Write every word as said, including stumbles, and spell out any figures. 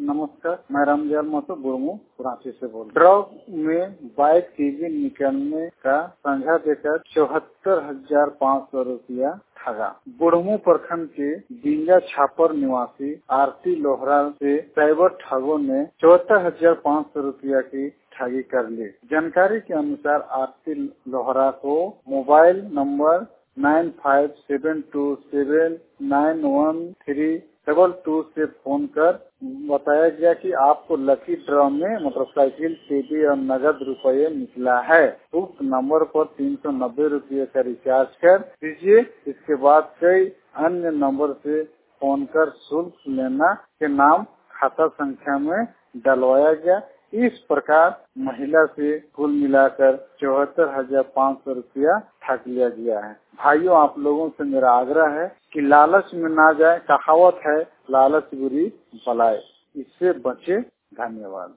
नमस्कार, मैं रामजल महतो बुरमू रांची से बोल। ड्रग में बाईस केजी निकलने का संझा देकर चौहत्तर हजार पाँच सौ रूपया ठगा। बुढ़मू प्रखंड के बिंजा छापर निवासी आरती लोहरा से साइबर ठगों ने चौहत्तर हजार पाँच सौ रूपया की ठगी कर ली। जानकारी के अनुसार आरती लोहरा को mobile number nine five seven two seven nine one three double two से फोन कर बताया गया कि आपको लकी ड्रॉ में मोटरसाइकिल, टीवी और नगद रुपये निकला है। उक्त नंबर पर तीन सौ नब्बे रूपये का रिचार्ज कर दीजिए। इसके बाद कई अन्य नंबर से फोन कर शुल्क लेना के नाम खाता संख्या में डलवाया गया। इस प्रकार महिला से कुल मिलाकर चौहत्तर हजार पाँच सौ रूपया ठग लिया गया है। भाइयों, आप लोगों से मेरा आग्रह है कि लालच में ना जाए। कहावत है, लालच बुरी बलाए, इससे बचे। धन्यवाद।